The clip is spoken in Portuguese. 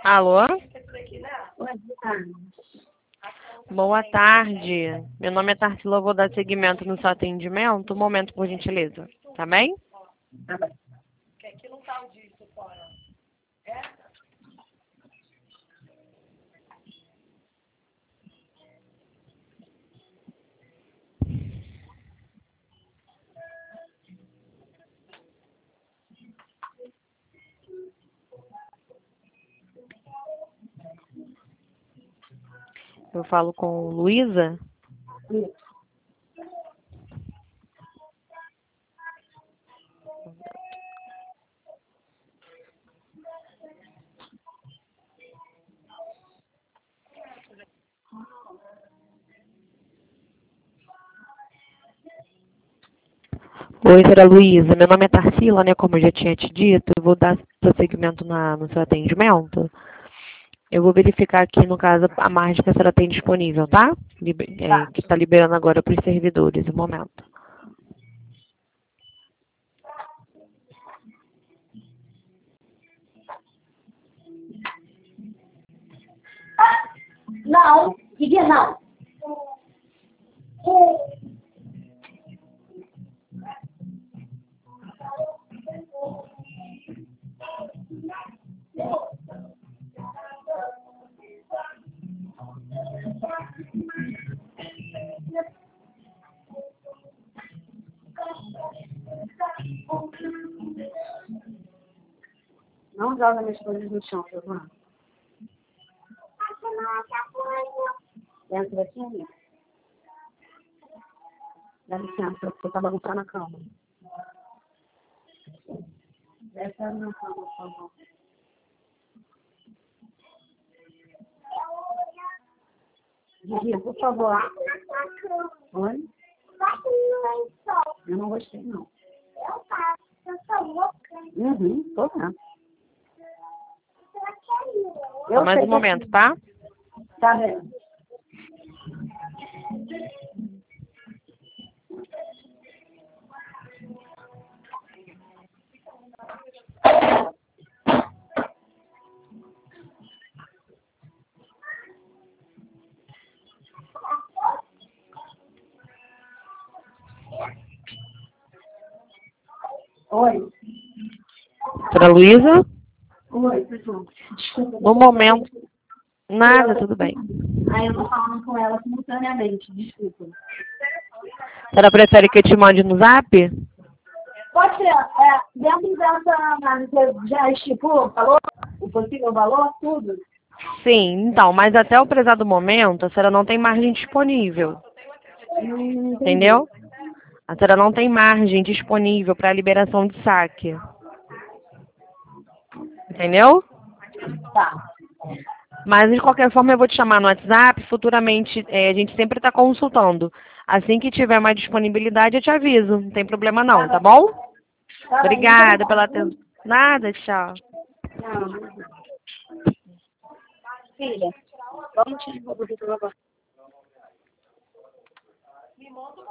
Alô? Oi, Vitória. Boa tarde. Meu nome é Tarsila, eu vou dar seguimento no seu atendimento. Um momento, por gentileza. Tá bem? Tá bem. Eu falo com Luísa. Isso. Oi, senhora Luísa. Meu nome é Tarsila, né? Como eu já tinha te dito, eu vou dar prosseguimento no seu atendimento. Eu vou verificar aqui, no caso, a margem que a senhora tem disponível, tá? Tá. Que está liberando agora para os servidores, um momento. Não, Guia não. Não joga minhas coisas no chão, Giovana. Entra aqui, amiga. Dá licença, você tá bagunçando na cama. Desce na cama, por favor. Guia, por favor. Oi? Eu não gostei, não. Uhum, tô vendo. Só mais um momento, tá? Tá vendo? Oi. Senhora Luísa? Oi, pessoal. Desculpa. No momento... Nada, tudo bem. Aí eu tô falando com ela simultaneamente, desculpa. A senhora prefere que eu te mande no zap? Pode ser, dentro dessa análise, você já estipulou o valor, o possível valor, tudo? Sim, então, mas até o prezado momento, a senhora não tem margem disponível. Entendi. Entendeu? A senhora não tem margem disponível para liberação de saque. Entendeu? Tá. Mas, de qualquer forma, eu vou te chamar no WhatsApp. Futuramente, a gente sempre está consultando. Assim que tiver mais disponibilidade, eu te aviso. Não tem problema não, tá bom? Tá bem, Obrigada pela obrigada. atenção. Nada, tchau. Não. Filha, vamos te devolver agora.